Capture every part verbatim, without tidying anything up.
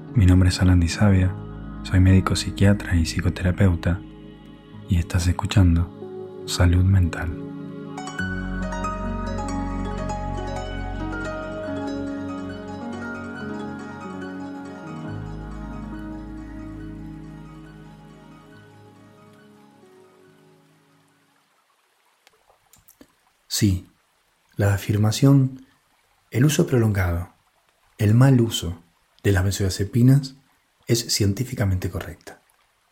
Mi nombre es Alan Di Savia, soy médico psiquiatra y psicoterapeuta y estás escuchando Salud Mental. Sí, la afirmación, el uso prolongado, el mal uso de las benzodiazepinas es científicamente correcta.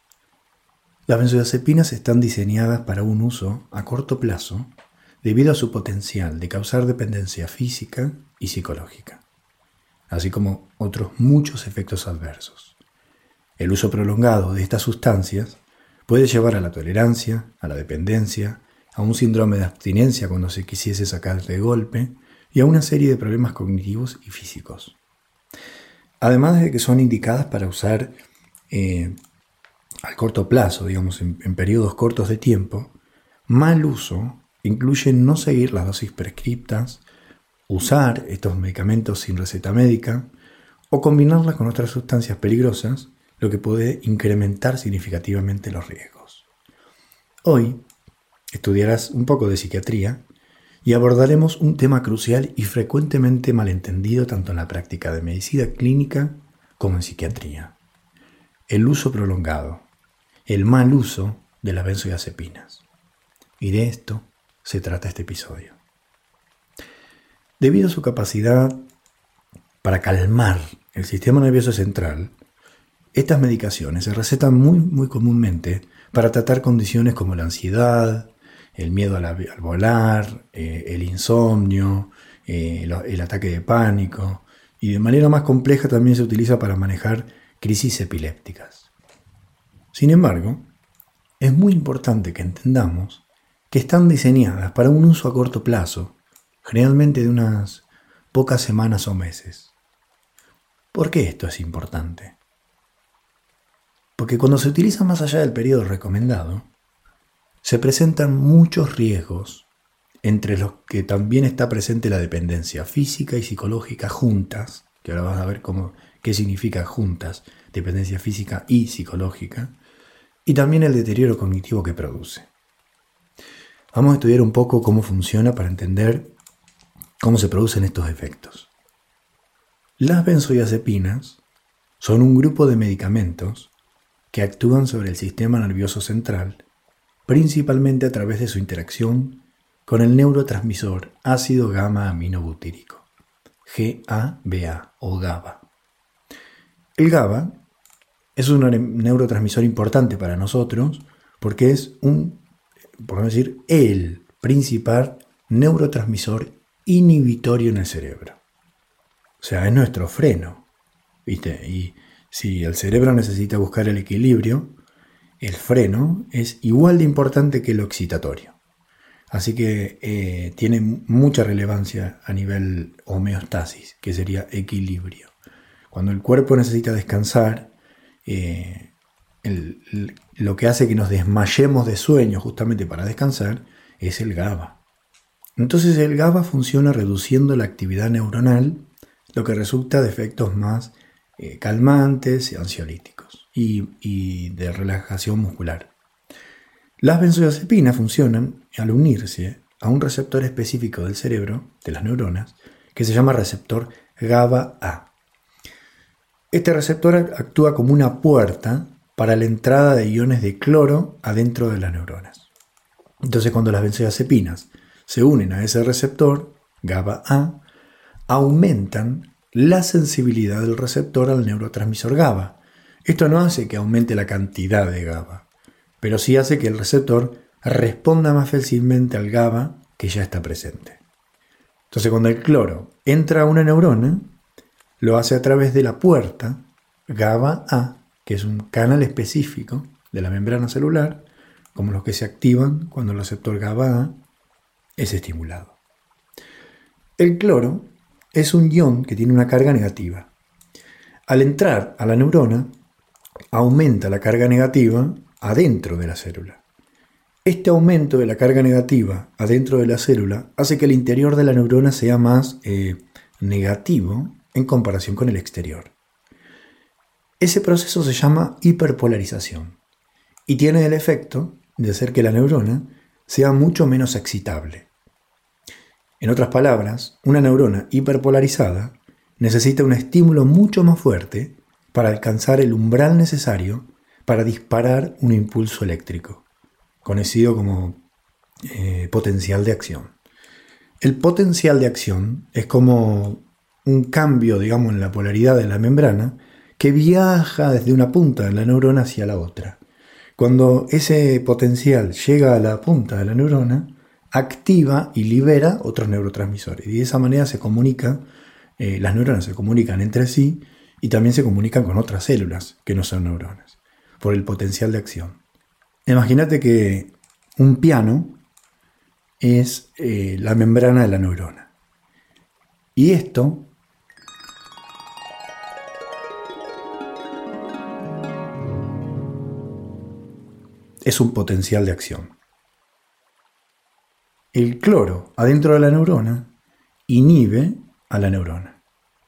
Las benzodiazepinas están diseñadas para un uso a corto plazo debido a su potencial de causar dependencia física y psicológica, así como otros muchos efectos adversos. El uso prolongado de estas sustancias puede llevar a la tolerancia, a la dependencia, a un síndrome de abstinencia cuando se quisiese sacar de golpe y a una serie de problemas cognitivos y físicos. Además de que son indicadas para usar eh, al corto plazo, digamos, en, en periodos cortos de tiempo, mal uso incluye no seguir las dosis prescriptas, usar estos medicamentos sin receta médica o combinarlas con otras sustancias peligrosas, lo que puede incrementar significativamente los riesgos. Hoy estudiarás un poco de psiquiatría y abordaremos un tema crucial y frecuentemente malentendido tanto en la práctica de medicina clínica como en psiquiatría: el uso prolongado, el mal uso de las benzodiazepinas. Y de esto se trata este episodio. Debido a su capacidad para calmar el sistema nervioso central, estas medicaciones se recetan muy, muy comúnmente para tratar condiciones como la ansiedad, el miedo al, al volar, eh, el insomnio, eh, el, el ataque de pánico, y de manera más compleja también se utiliza para manejar crisis epilépticas. Sin embargo, es muy importante que entendamos que están diseñadas para un uso a corto plazo, generalmente de unas pocas semanas o meses. ¿Por qué esto es importante? Porque cuando se utiliza más allá del periodo recomendado, se presentan muchos riesgos, entre los que también está presente la dependencia física y psicológica juntas, que ahora vas a ver cómo, qué significa juntas, dependencia física y psicológica, y también el deterioro cognitivo que produce. Vamos a estudiar un poco cómo funciona para entender cómo se producen estos efectos. Las benzodiazepinas son un grupo de medicamentos que actúan sobre el sistema nervioso central, principalmente a través de su interacción con el neurotransmisor ácido gamma aminobutírico, G A B A o GABA. El GABA es un neurotransmisor importante para nosotros porque es un, por no decir, el principal neurotransmisor inhibitorio en el cerebro. O sea, es nuestro freno, ¿viste? Y si el cerebro necesita buscar el equilibrio, el freno es igual de importante que lo excitatorio. Así que eh, tiene mucha relevancia a nivel homeostasis, que sería equilibrio. Cuando el cuerpo necesita descansar, eh, el, el, lo que hace que nos desmayemos de sueño justamente para descansar es el GABA. Entonces el GABA funciona reduciendo la actividad neuronal, lo que resulta de efectos más eh, calmantes y ansiolíticos. Y, y de relajación muscular. Las benzodiazepinas funcionan al unirse a un receptor específico del cerebro, de las neuronas, que se llama receptor GABA A. Este receptor actúa como una puerta para la entrada de iones de cloro adentro de las neuronas. Entonces, cuando las benzodiazepinas se unen a ese receptor GABA A, aumentan la sensibilidad del receptor al neurotransmisor GABA. Esto no hace que aumente la cantidad de GABA, pero sí hace que el receptor responda más fácilmente al GABA que ya está presente. Entonces, cuando el cloro entra a una neurona, lo hace a través de la puerta GABA A, que es un canal específico de la membrana celular, como los que se activan cuando el receptor GABA A es estimulado. El cloro es un ion que tiene una carga negativa. Al entrar a la neurona, aumenta la carga negativa adentro de la célula. Este aumento de la carga negativa adentro de la célula hace que el interior de la neurona sea más eh, negativo en comparación con el exterior. Ese proceso se llama hiperpolarización y tiene el efecto de hacer que la neurona sea mucho menos excitable. En otras palabras, una neurona hiperpolarizada necesita un estímulo mucho más fuerte para alcanzar el umbral necesario para disparar un impulso eléctrico, conocido como eh, potencial de acción. El potencial de acción es como un cambio, digamos, en la polaridad de la membrana que viaja desde una punta de la neurona hacia la otra. Cuando ese potencial llega a la punta de la neurona, activa y libera otros neurotransmisores. Y de esa manera se comunica, eh, las neuronas se comunican entre sí y también se comunican con otras células que no son neuronas, por el potencial de acción. Imagínate que un piano es eh, la membrana de la neurona. Y esto es un potencial de acción. El cloro adentro de la neurona inhibe a la neurona.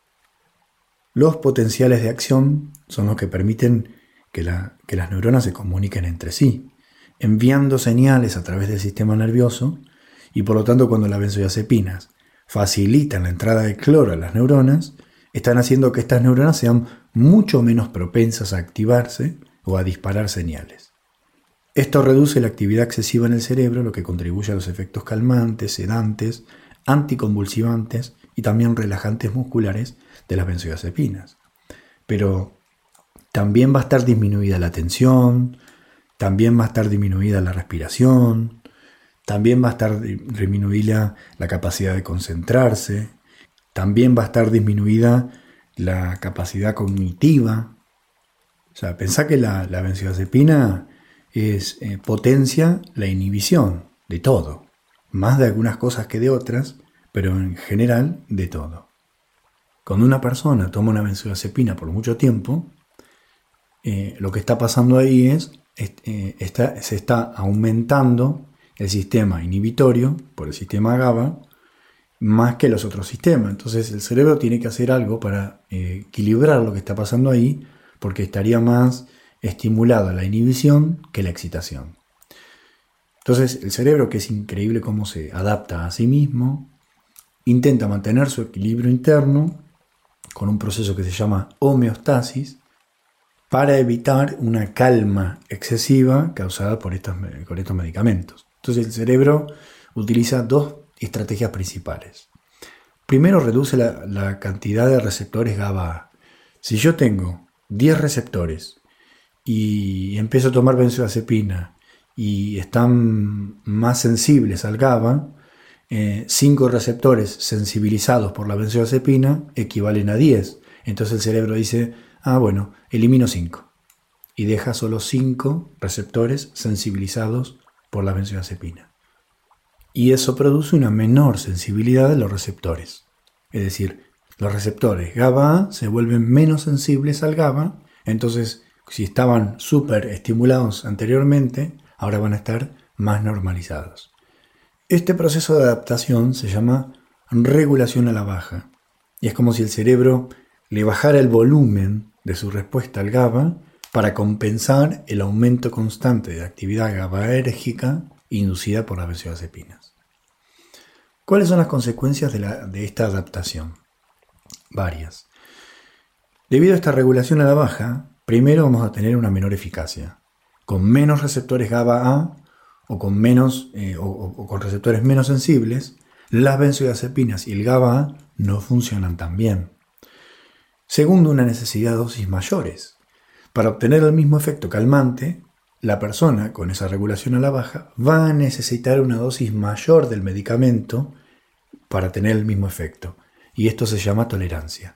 Los potenciales de acción son los que permiten que, la, que las neuronas se comuniquen entre sí, enviando señales a través del sistema nervioso, y por lo tanto cuando las benzodiazepinas facilitan la entrada de cloro a las neuronas, están haciendo que estas neuronas sean mucho menos propensas a activarse o a disparar señales. Esto reduce la actividad excesiva en el cerebro, lo que contribuye a los efectos calmantes, sedantes, anticonvulsivantes y también relajantes musculares de las benzodiazepinas. Pero también va a estar disminuida la tensión, también va a estar disminuida la respiración, también va a estar disminuida la capacidad de concentrarse, también va a estar disminuida la capacidad cognitiva. O sea, pensá que la, la benzodiazepina es eh, potencia la inhibición de todo, más de algunas cosas que de otras, pero en general de todo. Cuando una persona toma una benzodiazepina por mucho tiempo, eh, lo que está pasando ahí es, es eh, está, se está aumentando el sistema inhibitorio por el sistema GABA más que los otros sistemas. Entonces el cerebro tiene que hacer algo para eh, equilibrar lo que está pasando ahí, porque estaría más estimulado la inhibición que la excitación. Entonces el cerebro, que es increíble cómo se adapta a sí mismo, intenta mantener su equilibrio interno con un proceso que se llama homeostasis para evitar una calma excesiva causada por estos, por estos medicamentos. Entonces el cerebro utiliza dos estrategias principales. Primero, reduce la, la cantidad de receptores GABA. Si yo tengo diez receptores y empiezo a tomar benzodiazepina y están más sensibles al GABA, eh, cinco receptores sensibilizados por la benzodiazepina equivalen a diez. Entonces el cerebro dice, ah bueno, elimino cinco. Y deja solo cinco receptores sensibilizados por la benzodiazepina. Y eso produce una menor sensibilidad de los receptores. Es decir, los receptores GABA se vuelven menos sensibles al GABA, entonces si estaban súper estimulados anteriormente, ahora van a estar más normalizados. Este proceso de adaptación se llama regulación a la baja, y es como si el cerebro le bajara el volumen de su respuesta al GABA para compensar el aumento constante de actividad GABAérgica inducida por las benzodiazepinas. ¿Cuáles son las consecuencias de, la, de esta adaptación? Varias. Debido a esta regulación a la baja, primero vamos a tener una menor eficacia, con menos receptores GABA-A o con, menos, eh, o, o con receptores menos sensibles, las benzodiazepinas y el GABA-A no funcionan tan bien. Segundo, una necesidad de dosis mayores. Para obtener el mismo efecto calmante, la persona con esa regulación a la baja va a necesitar una dosis mayor del medicamento para tener el mismo efecto, y esto se llama tolerancia.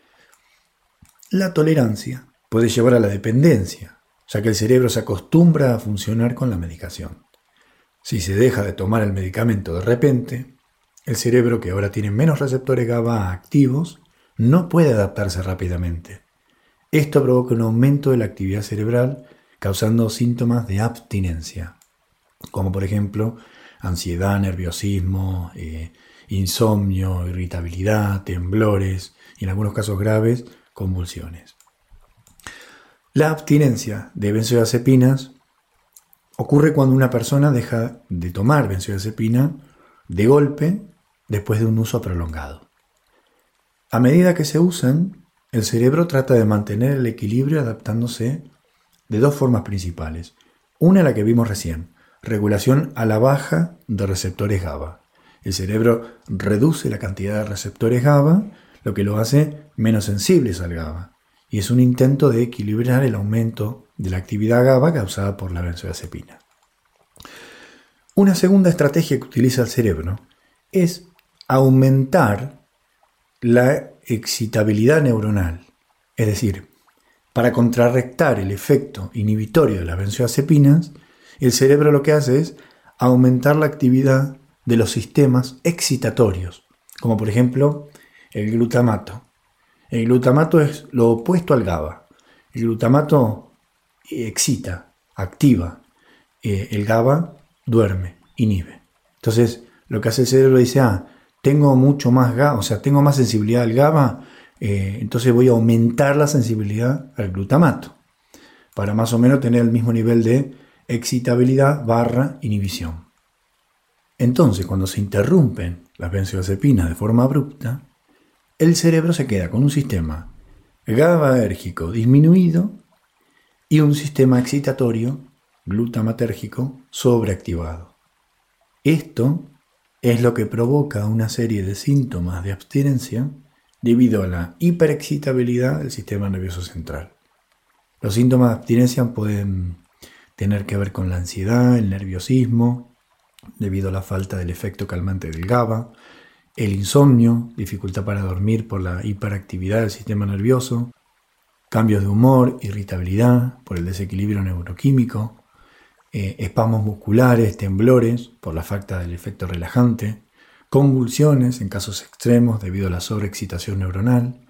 La tolerancia puede llevar a la dependencia, ya que el cerebro se acostumbra a funcionar con la medicación. Si se deja de tomar el medicamento de repente, el cerebro, que ahora tiene menos receptores GABA activos, no puede adaptarse rápidamente. Esto provoca un aumento de la actividad cerebral, causando síntomas de abstinencia, como por ejemplo ansiedad, nerviosismo, eh, insomnio, irritabilidad, temblores y en algunos casos graves, convulsiones. La abstinencia de benzodiazepinas ocurre cuando una persona deja de tomar benzodiazepina de golpe después de un uso prolongado. A medida que se usan, el cerebro trata de mantener el equilibrio adaptándose de dos formas principales. Una, la que vimos recién, regulación a la baja de receptores GABA. El cerebro reduce la cantidad de receptores GABA, lo que lo hace menos sensibles al GABA. Y es un intento de equilibrar el aumento de la actividad GABA causada por la benzodiazepina. Una segunda estrategia que utiliza el cerebro es aumentar la excitabilidad neuronal. Es decir, para contrarrestar el efecto inhibitorio de las benzodiazepinas, el cerebro lo que hace es aumentar la actividad de los sistemas excitatorios, como por ejemplo el glutamato. El glutamato es lo opuesto al GABA. El glutamato excita, activa. Eh, el GABA duerme, inhibe. Entonces, lo que hace el cerebro dice, ah, tengo mucho más GABA, o sea, tengo más sensibilidad al GABA, eh, entonces voy a aumentar la sensibilidad al glutamato, para más o menos tener el mismo nivel de excitabilidad barra inhibición. Entonces, cuando se interrumpen las benzodiazepinas de forma abrupta, el cerebro se queda con un sistema GABAérgico disminuido y un sistema excitatorio glutamatérgico sobreactivado. Esto es lo que provoca una serie de síntomas de abstinencia debido a la hiperexcitabilidad del sistema nervioso central. Los síntomas de abstinencia pueden tener que ver con la ansiedad, el nerviosismo, debido a la falta del efecto calmante del GABA, el insomnio, dificultad para dormir por la hiperactividad del sistema nervioso, cambios de humor, irritabilidad por el desequilibrio neuroquímico, eh, espasmos musculares, temblores por la falta del efecto relajante, convulsiones en casos extremos debido a la sobreexcitación neuronal,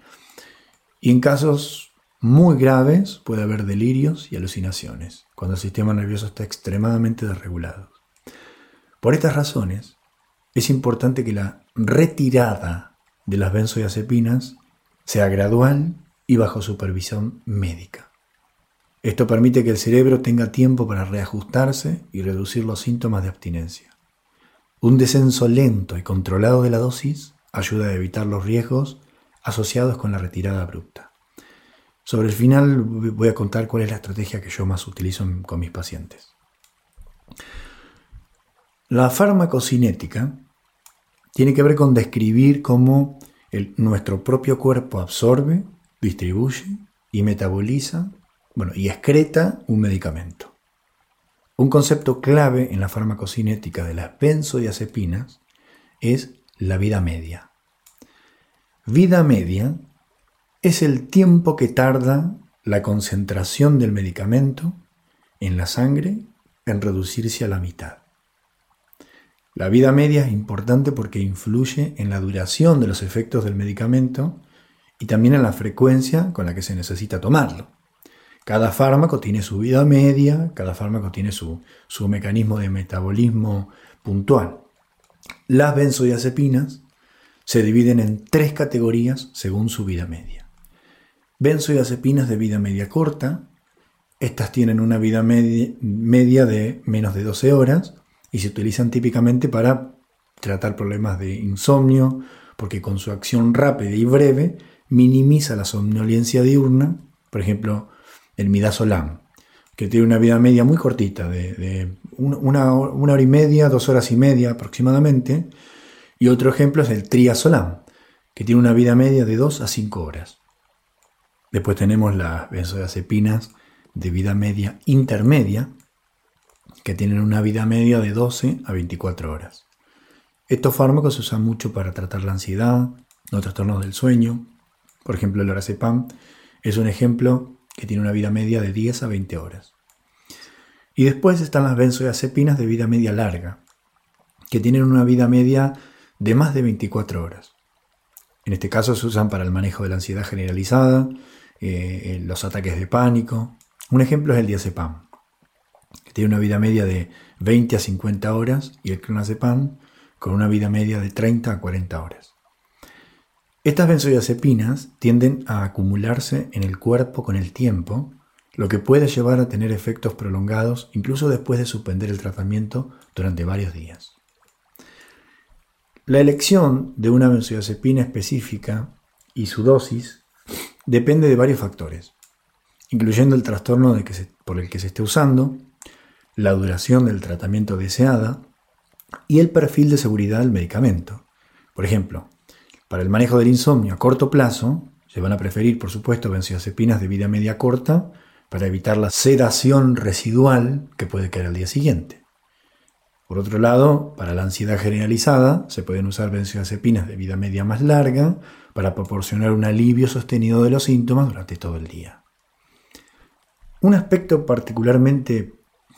y en casos muy graves puede haber delirios y alucinaciones cuando el sistema nervioso está extremadamente desregulado. Por estas razones, es importante que la retirada de las benzodiazepinas sea gradual y bajo supervisión médica. Esto permite que el cerebro tenga tiempo para reajustarse y reducir los síntomas de abstinencia. Un descenso lento y controlado de la dosis ayuda a evitar los riesgos asociados con la retirada abrupta. Sobre el final voy a contar cuál es la estrategia que yo más utilizo con mis pacientes. La farmacocinética tiene que ver con describir cómo el, nuestro propio cuerpo absorbe, distribuye y metaboliza, bueno, y excreta un medicamento. Un concepto clave en la farmacocinética de las benzodiazepinas es la vida media. Vida media es el tiempo que tarda la concentración del medicamento en la sangre en reducirse a la mitad. La vida media es importante porque influye en la duración de los efectos del medicamento y también en la frecuencia con la que se necesita tomarlo. Cada fármaco tiene su vida media, cada fármaco tiene su, su mecanismo de metabolismo puntual. Las benzodiazepinas se dividen en tres categorías según su vida media. Benzodiazepinas de vida media corta, estas tienen una vida media, media de menos de doce horas, y se utilizan típicamente para tratar problemas de insomnio, porque con su acción rápida y breve minimiza la somnolencia diurna. Por ejemplo, el midazolam, que tiene una vida media muy cortita, de, de una, una hora y media, dos horas y media aproximadamente. Y otro ejemplo es el triazolam, que tiene una vida media de dos a cinco horas. Después tenemos las benzodiazepinas de vida media intermedia, que tienen una vida media de doce a veinticuatro horas. Estos fármacos se usan mucho para tratar la ansiedad, los trastornos del sueño. Por ejemplo, el lorazepam es un ejemplo que tiene una vida media de diez a veinte horas. Y después están las benzodiazepinas de vida media larga, que tienen una vida media de más de veinticuatro horas. En este caso se usan para el manejo de la ansiedad generalizada, eh, los ataques de pánico. Un ejemplo es el diazepam, que tiene una vida media de veinte a cincuenta horas, y el clonazepam con una vida media de treinta a cuarenta horas. Estas benzodiazepinas tienden a acumularse en el cuerpo con el tiempo, lo que puede llevar a tener efectos prolongados incluso después de suspender el tratamiento durante varios días. La elección de una benzodiazepina específica y su dosis depende de varios factores, incluyendo el trastorno de que se, por el que se esté usando, la duración del tratamiento deseada y el perfil de seguridad del medicamento. Por ejemplo, para el manejo del insomnio a corto plazo, se van a preferir, por supuesto, benzodiazepinas de vida media corta para evitar la sedación residual que puede caer al día siguiente. Por otro lado, para la ansiedad generalizada, se pueden usar benzodiazepinas de vida media más larga para proporcionar un alivio sostenido de los síntomas durante todo el día. Un aspecto particularmente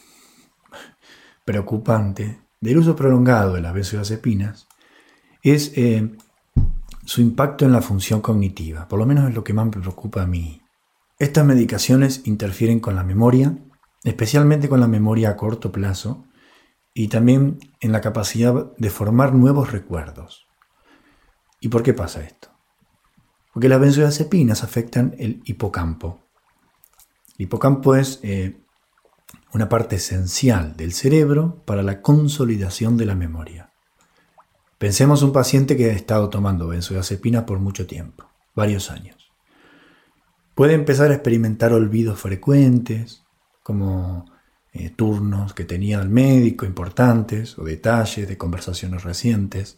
preocupante del uso prolongado de las benzodiazepinas es eh, su impacto en la función cognitiva, por lo menos es lo que más me preocupa a mí. Estas medicaciones interfieren con la memoria, especialmente con la memoria a corto plazo, y también en la capacidad de formar nuevos recuerdos. ¿Y por qué pasa esto? Porque las benzodiazepinas afectan el hipocampo. El hipocampo es eh, una parte esencial del cerebro para la consolidación de la memoria. Pensemos un paciente que ha estado tomando benzodiazepina por mucho tiempo, varios años. Puede empezar a experimentar olvidos frecuentes, como eh, turnos que tenía al médico importantes o detalles de conversaciones recientes.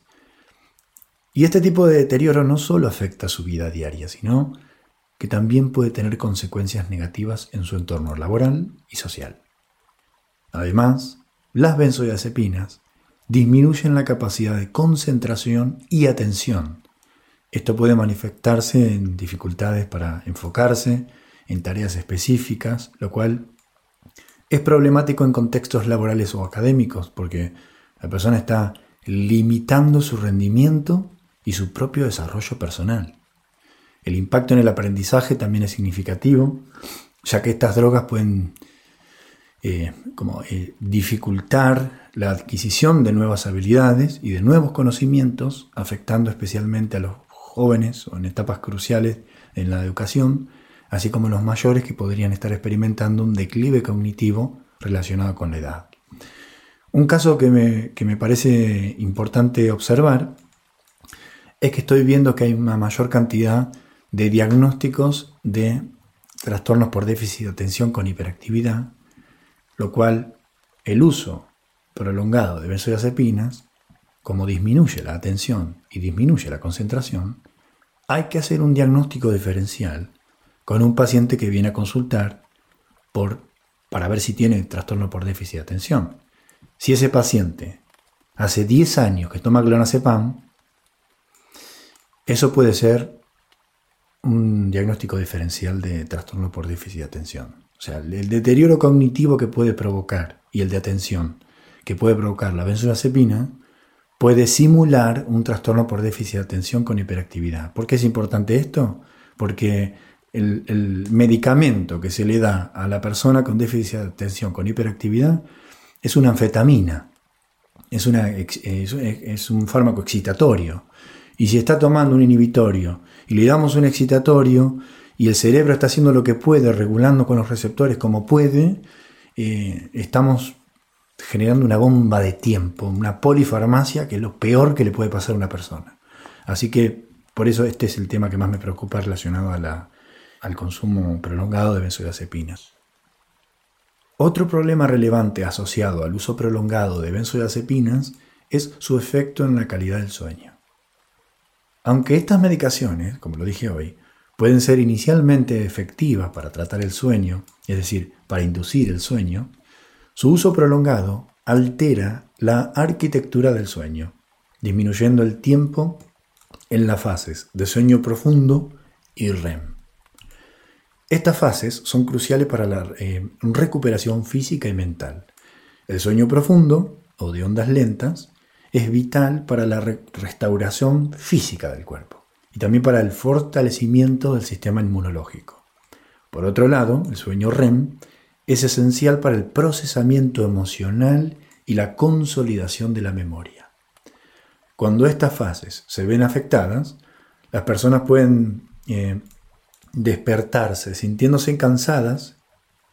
Y este tipo de deterioro no solo afecta su vida diaria, sino que también puede tener consecuencias negativas en su entorno laboral y social. Además, las benzodiazepinas disminuyen la capacidad de concentración y atención. Esto puede manifestarse en dificultades para enfocarse en tareas específicas, lo cual es problemático en contextos laborales o académicos, porque la persona está limitando su rendimiento y su propio desarrollo personal. El impacto en el aprendizaje también es significativo, ya que estas drogas pueden eh, como, eh, dificultar la adquisición de nuevas habilidades y de nuevos conocimientos, afectando especialmente a los jóvenes o en etapas cruciales en la educación, así como los mayores que podrían estar experimentando un declive cognitivo relacionado con la edad. Un caso que me, que me parece importante observar es que estoy viendo que hay una mayor cantidad de diagnósticos de trastornos por déficit de atención con hiperactividad, lo cual el uso prolongado de benzodiazepinas, como disminuye la atención y disminuye la concentración, hay que hacer un diagnóstico diferencial con un paciente que viene a consultar por, para ver si tiene trastorno por déficit de atención. Si ese paciente hace diez años que toma clonazepam, eso puede ser un diagnóstico diferencial de trastorno por déficit de atención. O sea, el deterioro cognitivo que puede provocar y el de atención que puede provocar la benzodiazepina puede simular un trastorno por déficit de atención con hiperactividad. ¿Por qué es importante esto? Porque el, el medicamento que se le da a la persona con déficit de atención con hiperactividad es una anfetamina, es, una, es, es un fármaco excitatorio. Y si está tomando un inhibitorio y le damos un excitatorio y el cerebro está haciendo lo que puede, regulando con los receptores como puede, eh, estamos generando una bomba de tiempo, una polifarmacia, que es lo peor que le puede pasar a una persona. Así que por eso este es el tema que más me preocupa relacionado a la, al consumo prolongado de benzodiazepinas. Otro problema relevante asociado al uso prolongado de benzodiazepinas es su efecto en la calidad del sueño. Aunque estas medicaciones, como lo dije hoy, pueden ser inicialmente efectivas para tratar el sueño, es decir, para inducir el sueño, su uso prolongado altera la arquitectura del sueño, disminuyendo el tiempo en las fases de sueño profundo y R E M. Estas fases son cruciales para la eh, recuperación física y mental. El sueño profundo, o de ondas lentas, es vital para la re- restauración física del cuerpo y también para el fortalecimiento del sistema inmunológico. Por otro lado, el sueño R E M es esencial para el procesamiento emocional y la consolidación de la memoria. Cuando estas fases se ven afectadas, las personas pueden eh, despertarse sintiéndose cansadas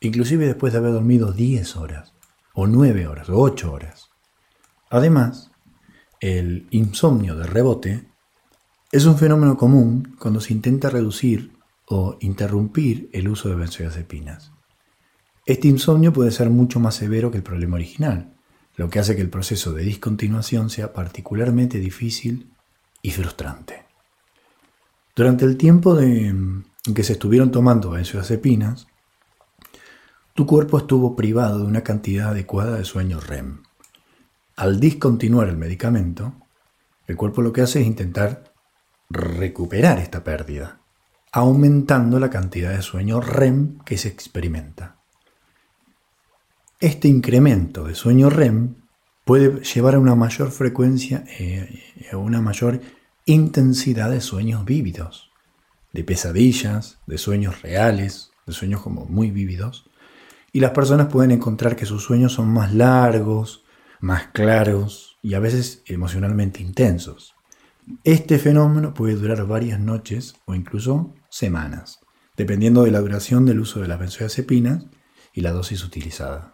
inclusive después de haber dormido diez horas, o nueve horas, o ocho horas. Además, el insomnio de rebote es un fenómeno común cuando se intenta reducir o interrumpir el uso de benzodiazepinas. Este insomnio puede ser mucho más severo que el problema original, lo que hace que el proceso de discontinuación sea particularmente difícil y frustrante. Durante el tiempo de, en que se estuvieron tomando benzodiazepinas, tu cuerpo estuvo privado de una cantidad adecuada de sueño R E M. Al discontinuar el medicamento, el cuerpo lo que hace es intentar recuperar esta pérdida, aumentando la cantidad de sueño R E M que se experimenta. Este incremento de sueño R E M puede llevar a una mayor frecuencia y eh, a una mayor intensidad de sueños vívidos, de pesadillas, de sueños reales, de sueños como muy vívidos, y las personas pueden encontrar que sus sueños son más largos, más claros y a veces emocionalmente intensos. Este fenómeno puede durar varias noches o incluso semanas, dependiendo de la duración del uso de las benzodiazepinas y la dosis utilizada.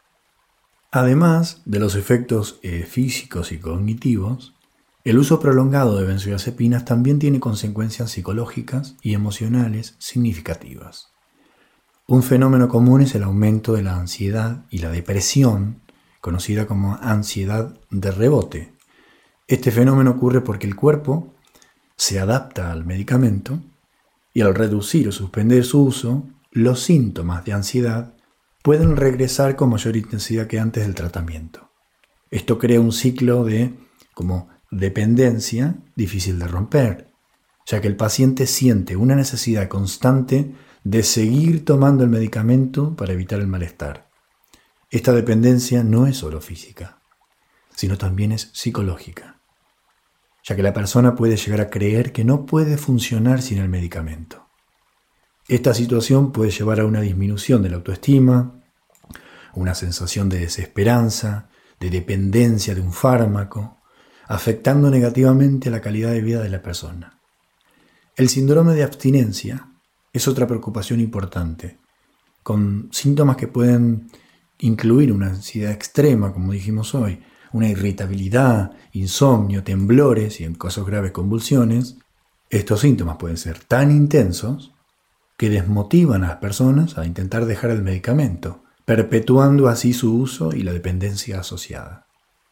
Además de los efectos eh, físicos y cognitivos, el uso prolongado de benzodiazepinas también tiene consecuencias psicológicas y emocionales significativas. Un fenómeno común es el aumento de la ansiedad y la depresión, conocida como ansiedad de rebote. Este fenómeno ocurre porque el cuerpo se adapta al medicamento y al reducir o suspender su uso, los síntomas de ansiedad pueden regresar con mayor intensidad que antes del tratamiento. Esto crea un ciclo de como dependencia difícil de romper, ya que el paciente siente una necesidad constante de seguir tomando el medicamento para evitar el malestar. Esta dependencia no es solo física, sino también es psicológica, ya que la persona puede llegar a creer que no puede funcionar sin el medicamento. Esta situación puede llevar a una disminución de la autoestima, una sensación de desesperanza, de dependencia de un fármaco, afectando negativamente la calidad de vida de la persona. El síndrome de abstinencia es otra preocupación importante, con síntomas que pueden incluir una ansiedad extrema, como dijimos hoy, una irritabilidad, insomnio, temblores y en casos graves convulsiones. Estos síntomas pueden ser tan intensos que desmotivan a las personas a intentar dejar el medicamento, perpetuando así su uso y la dependencia asociada.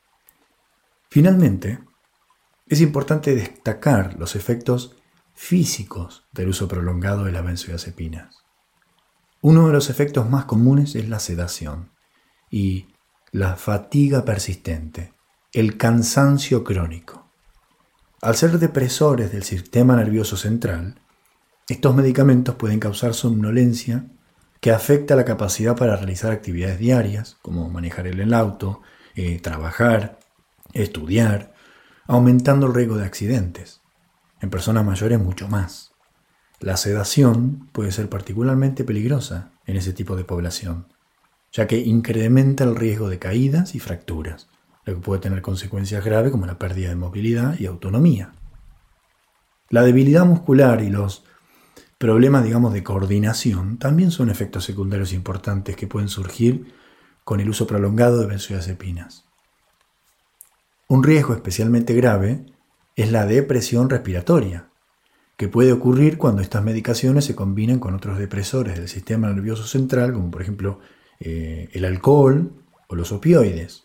Finalmente, es importante destacar los efectos físicos del uso prolongado de las benzodiazepinas. Uno de los efectos más comunes es la sedación y la fatiga persistente, el cansancio crónico. Al ser depresores del sistema nervioso central, estos medicamentos pueden causar somnolencia que afecta la capacidad para realizar actividades diarias, como manejar el auto, eh, trabajar, estudiar, aumentando el riesgo de accidentes. En personas mayores mucho más. La sedación puede ser particularmente peligrosa en ese tipo de población, ya que incrementa el riesgo de caídas y fracturas, lo que puede tener consecuencias graves como la pérdida de movilidad y autonomía. La debilidad muscular y los problemas, digamos, de coordinación también son efectos secundarios importantes que pueden surgir con el uso prolongado de benzodiazepinas. Un riesgo especialmente grave es la depresión respiratoria, que puede ocurrir cuando estas medicaciones se combinan con otros depresores del sistema nervioso central, como por ejemplo eh, el alcohol o los opioides.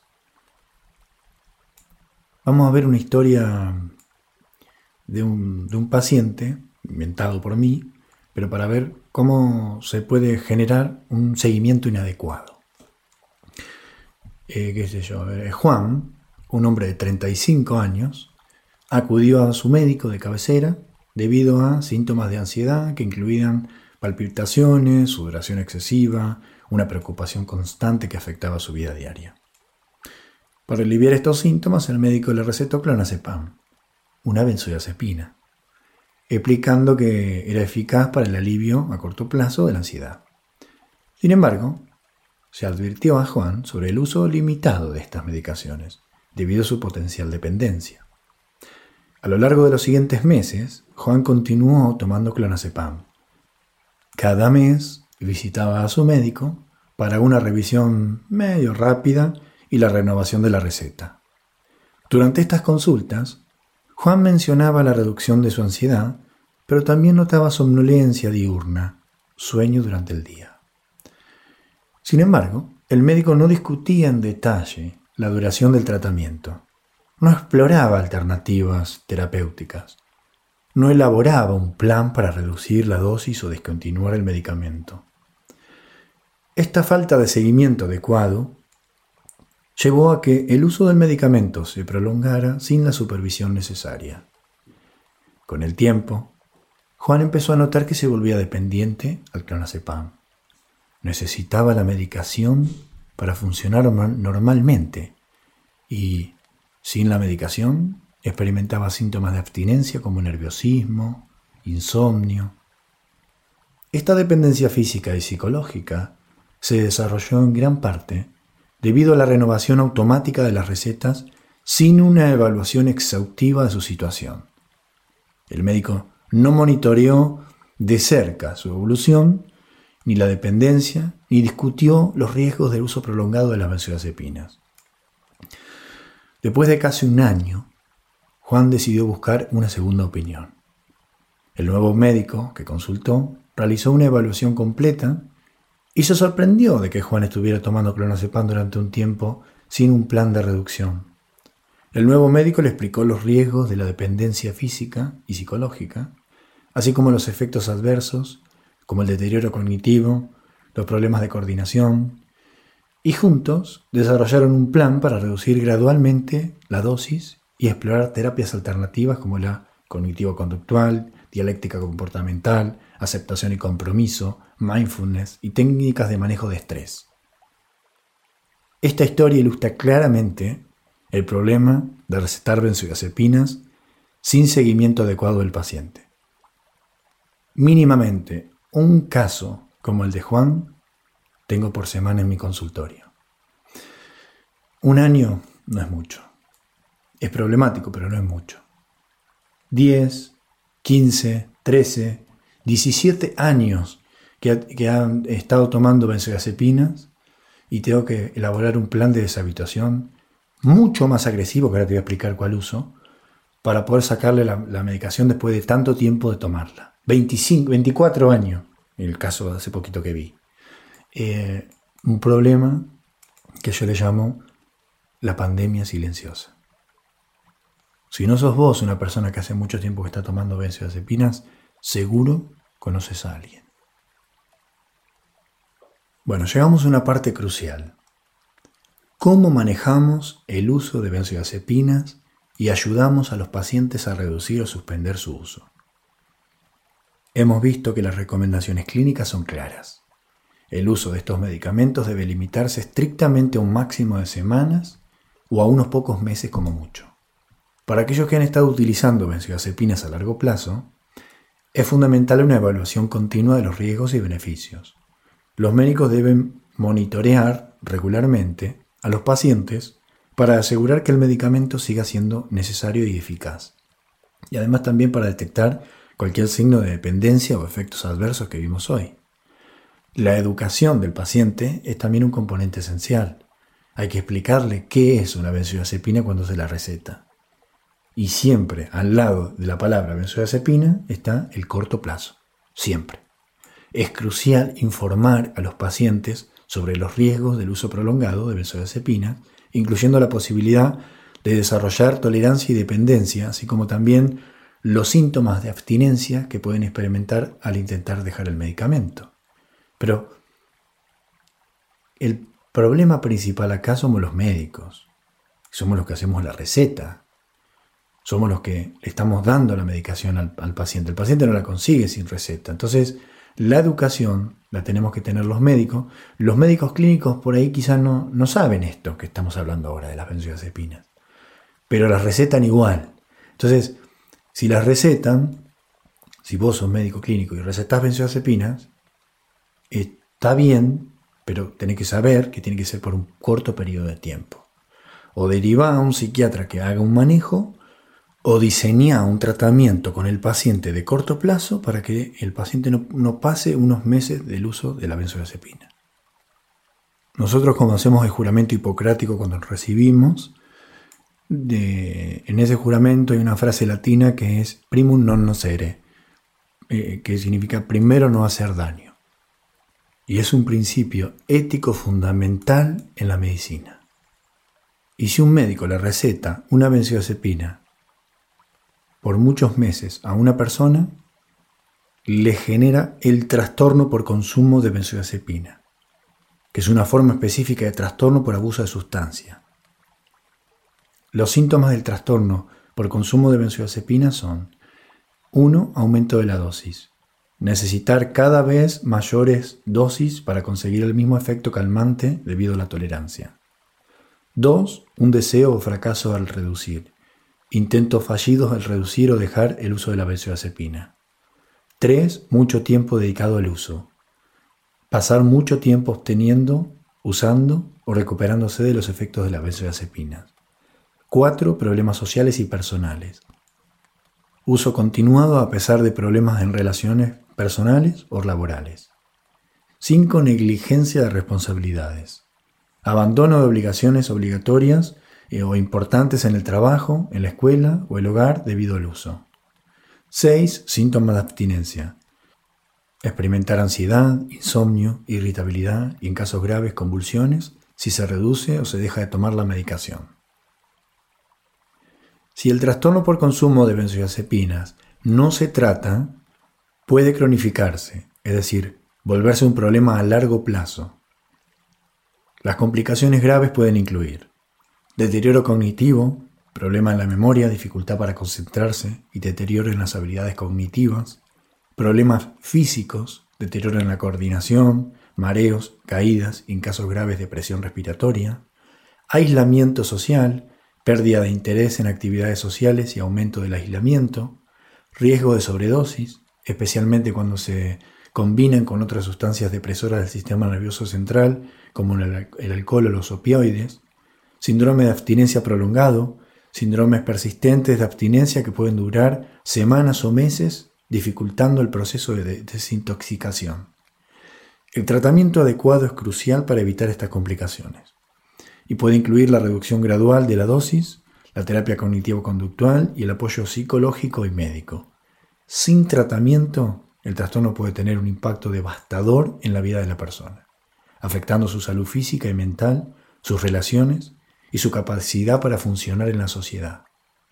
Vamos a ver una historia de un, de un paciente, inventado por mí, pero para ver cómo se puede generar un seguimiento inadecuado. Eh, ¿Qué sé yo? Eh, Juan, un hombre de treinta y cinco años, acudió a su médico de cabecera debido a síntomas de ansiedad que incluían palpitaciones, sudoración excesiva, una preocupación constante que afectaba su vida diaria. Para aliviar estos síntomas, el médico le recetó clonazepam, una benzodiazepina, explicando que era eficaz para el alivio a corto plazo de la ansiedad. Sin embargo, se advirtió a Juan sobre el uso limitado de estas medicaciones, debido a su potencial dependencia. A lo largo de los siguientes meses, Juan continuó tomando clonazepam. Cada mes visitaba a su médico para una revisión medio rápida y la renovación de la receta. Durante estas consultas, Juan mencionaba la reducción de su ansiedad, pero también notaba somnolencia diurna, sueño durante el día. Sin embargo, el médico no discutía en detalle la duración del tratamiento, no exploraba alternativas terapéuticas, no elaboraba un plan para reducir la dosis o descontinuar el medicamento. Esta falta de seguimiento adecuado llevó a que el uso del medicamento se prolongara sin la supervisión necesaria. Con el tiempo, Juan empezó a notar que se volvía dependiente al clonazepam. Necesitaba la medicación para funcionar normalmente y, sin la medicación, experimentaba síntomas de abstinencia como nerviosismo, insomnio. Esta dependencia física y psicológica se desarrolló en gran parte debido a la renovación automática de las recetas sin una evaluación exhaustiva de su situación. El médico no monitoreó de cerca su evolución, ni la dependencia, ni discutió los riesgos del uso prolongado de las benzodiazepinas. Después de casi un año, Juan decidió buscar una segunda opinión. El nuevo médico que consultó realizó una evaluación completa y se sorprendió de que Juan estuviera tomando clonazepam durante un tiempo sin un plan de reducción. El nuevo médico le explicó los riesgos de la dependencia física y psicológica, así como los efectos adversos, como el deterioro cognitivo, los problemas de coordinación, y juntos desarrollaron un plan para reducir gradualmente la dosis y explorar terapias alternativas como la cognitivo-conductual, dialéctica comportamental, aceptación y compromiso, mindfulness y técnicas de manejo de estrés. Esta historia ilustra claramente el problema de recetar benzodiazepinas sin seguimiento adecuado del paciente. Mínimamente un caso como el de Juan tengo por semana en mi consultorio. Un año no es mucho. Es problemático, pero no es mucho. diez, quince, trece, diecisiete años que, ha, que han estado tomando benzodiazepinas y tengo que elaborar un plan de deshabituación mucho más agresivo, que ahora te voy a explicar cuál uso, para poder sacarle la, la medicación después de tanto tiempo de tomarla. veinticinco, veinticuatro años, en el caso de hace poquito que vi. Eh, un problema que yo le llamo la pandemia silenciosa. Si no sos vos una persona que hace mucho tiempo que está tomando benzodiazepinas, seguro conoces a alguien. Bueno, llegamos a una parte crucial. ¿Cómo manejamos el uso de benzodiazepinas y ayudamos a los pacientes a reducir o suspender su uso? Hemos visto que las recomendaciones clínicas son claras. El uso de estos medicamentos debe limitarse estrictamente a un máximo de semanas o a unos pocos meses como mucho. Para aquellos que han estado utilizando benzodiazepinas a largo plazo, es fundamental una evaluación continua de los riesgos y beneficios. Los médicos deben monitorear regularmente a los pacientes para asegurar que el medicamento siga siendo necesario y eficaz. Y además también para detectar cualquier signo de dependencia o efectos adversos que vimos hoy. La educación del paciente es también un componente esencial. Hay que explicarle qué es una benzodiazepina cuando se la receta. Y siempre al lado de la palabra benzodiazepina está el corto plazo. Siempre. Es crucial informar a los pacientes sobre los riesgos del uso prolongado de benzodiazepinas, incluyendo la posibilidad de desarrollar tolerancia y dependencia, así como también los síntomas de abstinencia que pueden experimentar al intentar dejar el medicamento. Pero el problema principal acá somos los médicos. Somos los que hacemos la receta. Somos los que le estamos dando la medicación al, al paciente. El paciente no la consigue sin receta. Entonces, la educación la tenemos que tener los médicos. Los médicos clínicos por ahí quizás no, no saben esto que estamos hablando ahora de las benzodiazepinas. Pero las recetan igual. Entonces, si las recetan, si vos sos médico clínico y recetás benzodiazepinas, está bien, pero tenés que saber que tiene que ser por un corto periodo de tiempo. O derivá a un psiquiatra que haga un manejo, o diseñá un tratamiento con el paciente de corto plazo para que el paciente no, no pase unos meses del uso de la benzodiazepina. Nosotros, como hacemos el juramento hipocrático cuando nos recibimos, de, en ese juramento hay una frase latina que es primum non nocere, eh, que significa primero no hacer daño. Y es un principio ético fundamental en la medicina. Y si un médico le receta una benzodiazepina por muchos meses a una persona, le genera el trastorno por consumo de benzodiazepina, que es una forma específica de trastorno por abuso de sustancia. Los síntomas del trastorno por consumo de benzodiazepina son: uno. Aumento de la dosis. Necesitar cada vez mayores dosis para conseguir el mismo efecto calmante debido a la tolerancia. dos. Un deseo o fracaso al reducir. Intentos fallidos al reducir o dejar el uso de la benzodiazepina. tres. Mucho tiempo dedicado al uso. Pasar mucho tiempo obteniendo, usando o recuperándose de los efectos de la benzodiazepina. cuatro. Problemas sociales y personales. Uso continuado a pesar de problemas en relaciones personales o laborales. cinco. Negligencia de responsabilidades. Abandono de obligaciones obligatorias eh, o importantes en el trabajo, en la escuela o el hogar debido al uso. seis. Síntomas de abstinencia. Experimentar ansiedad, insomnio, irritabilidad y en casos graves convulsiones si se reduce o se deja de tomar la medicación. Si el trastorno por consumo de benzodiazepinas no se trata, puede cronificarse, es decir, volverse un problema a largo plazo. Las complicaciones graves pueden incluir deterioro cognitivo, problema en la memoria, dificultad para concentrarse y deterioro en las habilidades cognitivas, problemas físicos, deterioro en la coordinación, mareos, caídas y en casos graves depresión respiratoria, aislamiento social, pérdida de interés en actividades sociales y aumento del aislamiento, riesgo de sobredosis, especialmente cuando se combinan con otras sustancias depresoras del sistema nervioso central, como el, el alcohol o los opioides, síndrome de abstinencia prolongado, síndromes persistentes de abstinencia que pueden durar semanas o meses, dificultando el proceso de desintoxicación. El tratamiento adecuado es crucial para evitar estas complicaciones y puede incluir la reducción gradual de la dosis, la terapia cognitivo-conductual y el apoyo psicológico y médico. Sin tratamiento, el trastorno puede tener un impacto devastador en la vida de la persona, afectando su salud física y mental, sus relaciones y su capacidad para funcionar en la sociedad.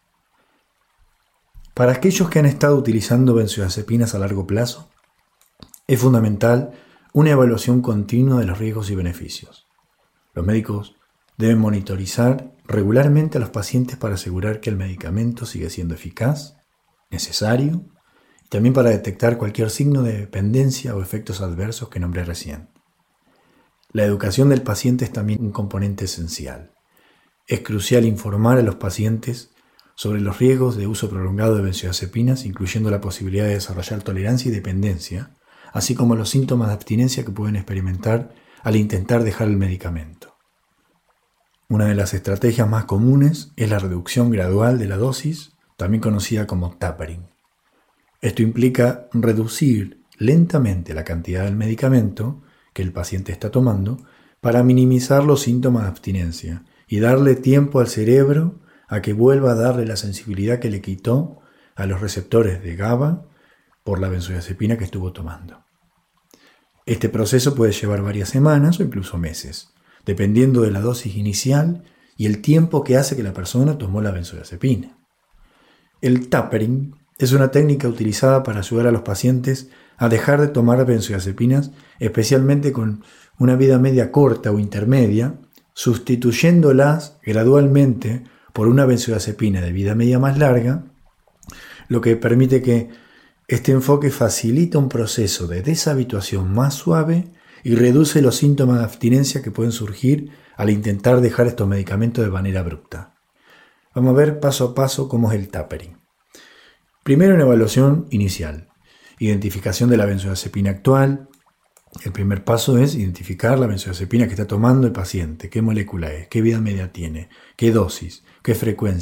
Para aquellos que han estado utilizando benzodiazepinas a largo plazo, es fundamental una evaluación continua de los riesgos y beneficios. Los médicos deben monitorizar regularmente a los pacientes para asegurar que el medicamento sigue siendo eficaz, necesario, y también para detectar cualquier signo de dependencia o efectos adversos que nombré recién. La educación del paciente es también un componente esencial. Es crucial informar a los pacientes sobre los riesgos de uso prolongado de benzodiazepinas, incluyendo la posibilidad de desarrollar tolerancia y dependencia, así como los síntomas de abstinencia que pueden experimentar al intentar dejar el medicamento. Una de las estrategias más comunes es la reducción gradual de la dosis, también conocida como tapering. Esto implica reducir lentamente la cantidad del medicamento que el paciente está tomando para minimizar los síntomas de abstinencia y darle tiempo al cerebro a que vuelva a darle la sensibilidad que le quitó a los receptores de GABA por la benzodiazepina que estuvo tomando. Este proceso puede llevar varias semanas o incluso meses, dependiendo de la dosis inicial y el tiempo que hace que la persona tomó la benzodiazepina. El tapering es una técnica utilizada para ayudar a los pacientes a dejar de tomar benzodiazepinas, especialmente con una vida media corta o intermedia, sustituyéndolas gradualmente por una benzodiazepina de vida media más larga, lo que permite que este enfoque facilita un proceso de deshabituación más suave y reduce los síntomas de abstinencia que pueden surgir al intentar dejar estos medicamentos de manera abrupta. Vamos a ver paso a paso cómo es el tapering. Primero, una evaluación inicial. Identificación de la benzodiazepina actual. El primer paso es identificar la benzodiazepina que está tomando el paciente, qué molécula es, qué vida media tiene, qué dosis, qué frecuencia,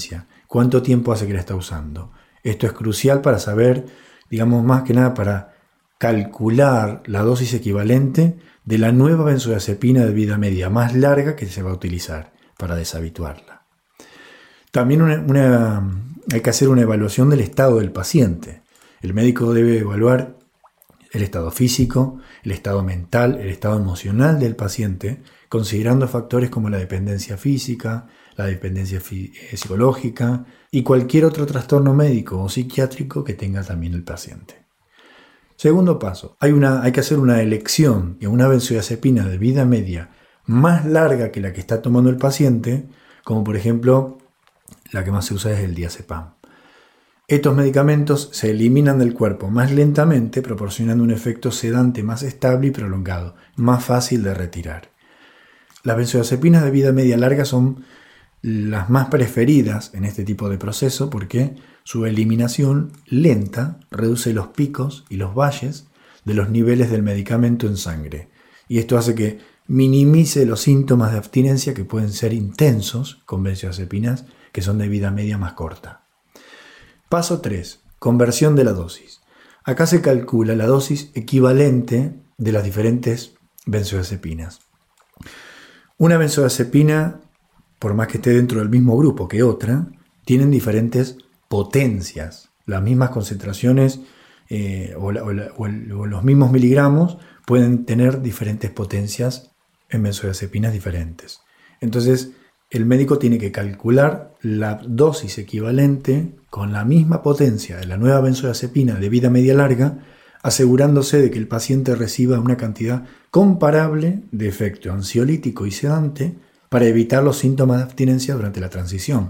cuánto tiempo hace que la está usando. Esto es crucial para saber, digamos, más que nada para calcular la dosis equivalente de la nueva benzodiazepina de vida media más larga que se va a utilizar para deshabituarla. También una, una, hay que hacer una evaluación del estado del paciente. El médico debe evaluar el estado físico, el estado mental, el estado emocional del paciente, considerando factores como la dependencia física, la dependencia fi- psicológica y cualquier otro trastorno médico o psiquiátrico que tenga también el paciente. Segundo paso, hay, una, hay que hacer una elección de una benzodiazepina de vida media más larga que la que está tomando el paciente, como por ejemplo la que más se usa es el diazepam. Estos medicamentos se eliminan del cuerpo más lentamente, proporcionando un efecto sedante más estable y prolongado, más fácil de retirar. Las benzodiazepinas de vida media larga son las más preferidas en este tipo de proceso porque su eliminación lenta reduce los picos y los valles de los niveles del medicamento en sangre. Y esto hace que minimice los síntomas de abstinencia que pueden ser intensos con benzodiazepinas que son de vida media más corta. Paso tres. Conversión de la dosis. Acá se calcula la dosis equivalente de las diferentes benzodiazepinas. Una benzodiazepina, por más que esté dentro del mismo grupo que otra, tienen diferentes potencias. Las mismas concentraciones eh, o, la, o, la, o, el, o los mismos miligramos pueden tener diferentes potencias en benzodiazepinas diferentes. Entonces, el médico tiene que calcular la dosis equivalente con la misma potencia de la nueva benzodiazepina de vida media larga, asegurándose de que el paciente reciba una cantidad comparable de efecto ansiolítico y sedante para evitar los síntomas de abstinencia durante la transición.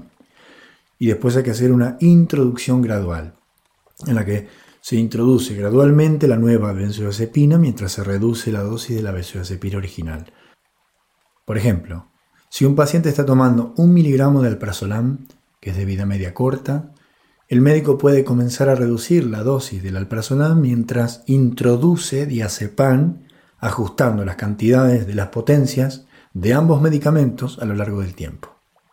Y después hay que hacer una introducción gradual, en la que se introduce gradualmente la nueva benzodiazepina mientras se reduce la dosis de la benzodiazepina original. Por ejemplo, si un paciente está tomando un miligramo de alprazolam, que es de vida media corta, el médico puede comenzar a reducir la dosis del alprazolam mientras introduce diazepam, ajustando las cantidades de las potencias de ambos medicamentos a lo largo del tiempo.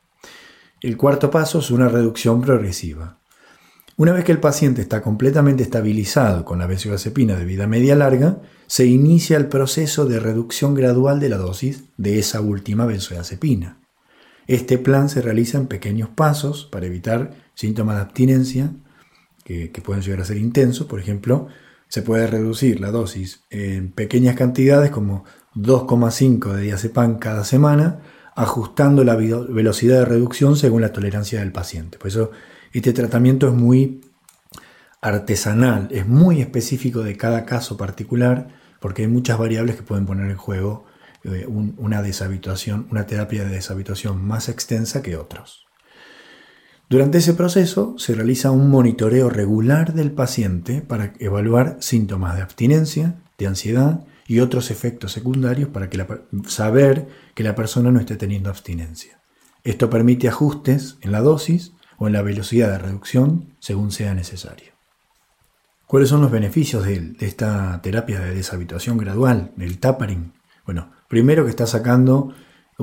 El cuarto paso es una reducción progresiva. Una vez que el paciente está completamente estabilizado con la benzodiazepina de vida media larga, se inicia el proceso de reducción gradual de la dosis de esa última benzodiazepina. Este plan se realiza en pequeños pasos para evitar síntomas de abstinencia que, que pueden llegar a ser intensos. Por ejemplo, se puede reducir la dosis en pequeñas cantidades como dos coma cinco de diazepam cada semana, ajustando la velocidad de reducción según la tolerancia del paciente. Por eso este tratamiento es muy artesanal, es muy específico de cada caso particular, porque hay muchas variables que pueden poner en juego eh, un, una deshabituación, una terapia de deshabituación más extensa que otros. Durante ese proceso se realiza un monitoreo regular del paciente para evaluar síntomas de abstinencia, de ansiedad y otros efectos secundarios para que la, saber que la persona no esté teniendo abstinencia. Esto permite ajustes en la dosis o en la velocidad de reducción según sea necesario. ¿Cuáles son los beneficios de, de esta terapia de deshabituación gradual, del tapering? Bueno, primero que está sacando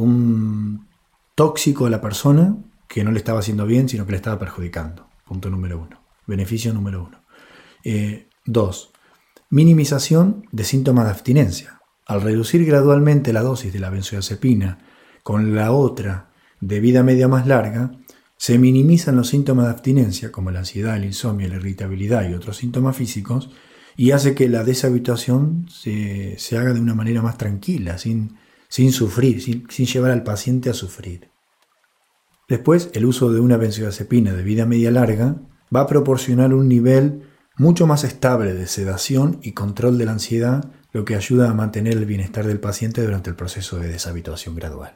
un tóxico a la persona que no le estaba haciendo bien, sino que le estaba perjudicando. Punto número uno. Beneficio número uno. Eh, dos. Minimización de síntomas de abstinencia. Al reducir gradualmente la dosis de la benzodiazepina con la otra de vida media más larga, se minimizan los síntomas de abstinencia como la ansiedad, el insomnio, la irritabilidad y otros síntomas físicos y hace que la deshabituación se, se haga de una manera más tranquila, sin, sin sufrir, sin, sin llevar al paciente a sufrir. Después, el uso de una benzodiazepina de vida media larga va a proporcionar un nivel mucho más estable de sedación y control de la ansiedad, lo que ayuda a mantener el bienestar del paciente durante el proceso de deshabituación gradual.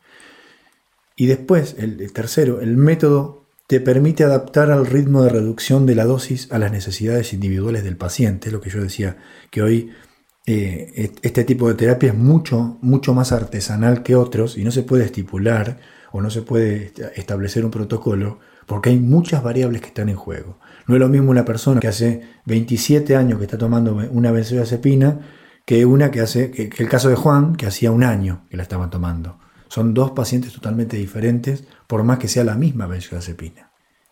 Y después, el, el tercero, el método te permite adaptar al ritmo de reducción de la dosis a las necesidades individuales del paciente. Es lo que yo decía, que hoy eh, este tipo de terapia es mucho, mucho más artesanal que otros y no se puede estipular o no se puede establecer un protocolo porque hay muchas variables que están en juego. No es lo mismo una persona que hace veintisiete años que está tomando una benzodiazepina que una que hace, que, que el caso de Juan, que hacía un año que la estaban tomando. Son dos pacientes totalmente diferentes, por más que sea la misma benzodiazepina.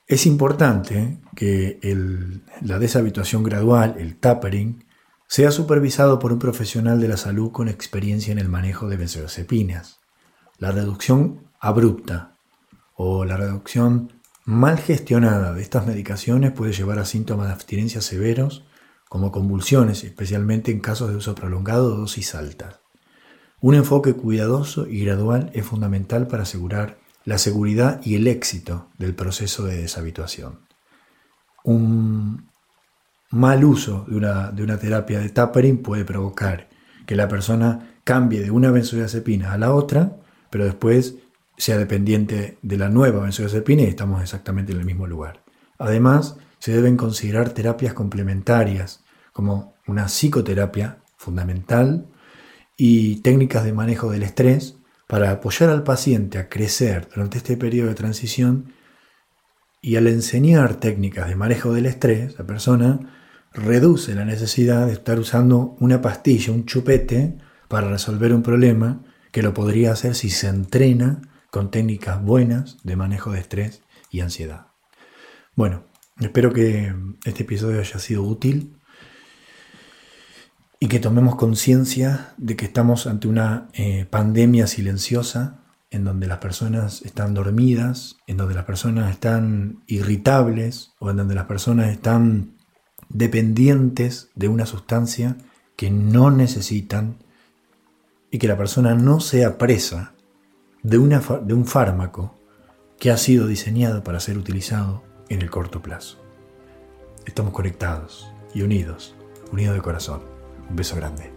Es importante que el, la deshabituación gradual, el tapering, sea supervisado por un profesional de la salud con experiencia en el manejo de benzodiazepinas. La reducción abrupta o la reducción mal gestionada de estas medicaciones puede llevar a síntomas de abstinencia severos, como convulsiones, especialmente en casos de uso prolongado o dosis altas. Un enfoque cuidadoso y gradual es fundamental para asegurar la seguridad y el éxito del proceso de deshabituación. Un mal uso de una, de una terapia de tapering puede provocar que la persona cambie de una benzodiazepina a la otra, pero después sea dependiente de la nueva benzodiazepina y estamos exactamente en el mismo lugar. Además, se deben considerar terapias complementarias como una psicoterapia fundamental y técnicas de manejo del estrés para apoyar al paciente a crecer durante este periodo de transición. Y al enseñar técnicas de manejo del estrés, la persona reduce la necesidad de estar usando una pastilla, un chupete, para resolver un problema que lo podría hacer si se entrena con técnicas buenas de manejo de estrés y ansiedad. Bueno, espero que este episodio haya sido útil y que tomemos conciencia de que estamos ante una eh, pandemia silenciosa en donde las personas están dormidas, en donde las personas están irritables o en donde las personas están dependientes de una sustancia que no necesitan y que la persona no sea presa de, una, de un fármaco que ha sido diseñado para ser utilizado en el corto plazo. Estamos conectados y unidos, unidos de corazón. Un beso grande.